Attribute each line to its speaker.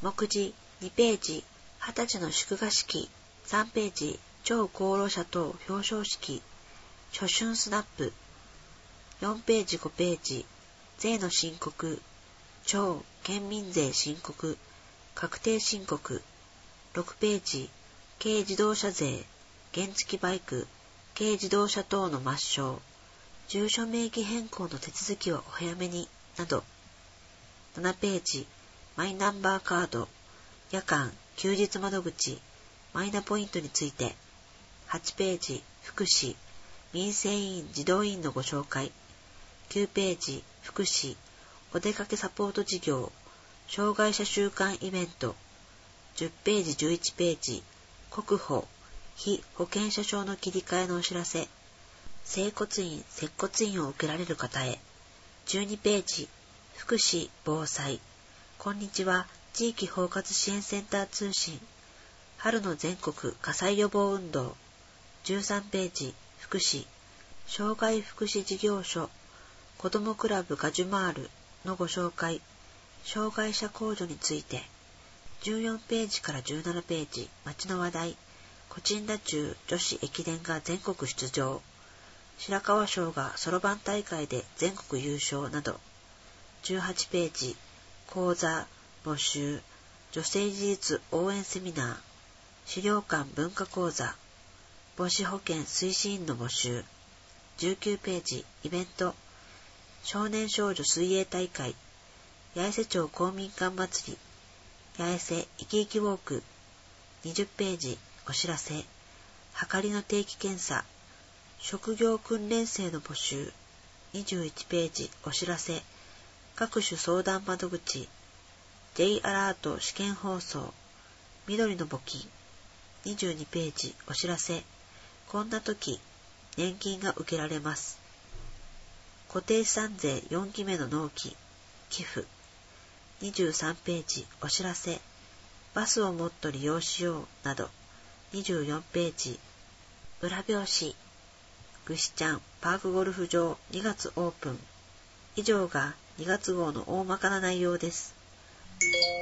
Speaker 1: 目次2ページ、20歳の祝賀式、3ページ、超功労者等表彰式、初春スナップ、4ページ5ページ、税の申告、超県民税申告、確定申告、6ページ、軽自動車税、原付バイク、軽自動車等の抹消、住所名義変更の手続きはお早めに、など。7ページ、マイナンバーカード、夜間、休日窓口、マイナポイントについて。8ページ、福祉、民生委員児童委員のご紹介。9ページ、福祉、お出かけサポート事業、障害者週間イベント。10ページ11ページ、国保、非保険者証の切り替えのお知らせ。整骨院、接骨院を受けられる方へ。12ページ、福祉、防災。こんにちは、地域包括支援センター通信。春の全国火災予防運動。13ページ、福祉、障害福祉事業所、子どもクラブガジュマールのご紹介。障害者控除について。14ページから17ページ、町の話題。コチンダ中女子駅伝が全国出場。白川賞がそろばん大会で全国優勝など。18ページ、講座、募集、女性自立応援セミナー、資料館文化講座、母子保健推進員の募集。19ページ、イベント、少年少女水泳大会、八重瀬町公民館祭り、八重瀬いきいきウォーク。20ページ、お知らせ、はかりの定期検査、職業訓練生の募集。21ページ、お知らせ、各種相談窓口、J アラート試験放送、緑の募金。22ページ、お知らせ、こんな時、年金が受けられます。固定資産税4期目の納期、寄付。23ページ、お知らせ、バスをもっと利用しよう、など。24ページ、裏表紙、ぐしちゃんパークゴルフ場2月オープン。以上が2月号の大まかな内容です。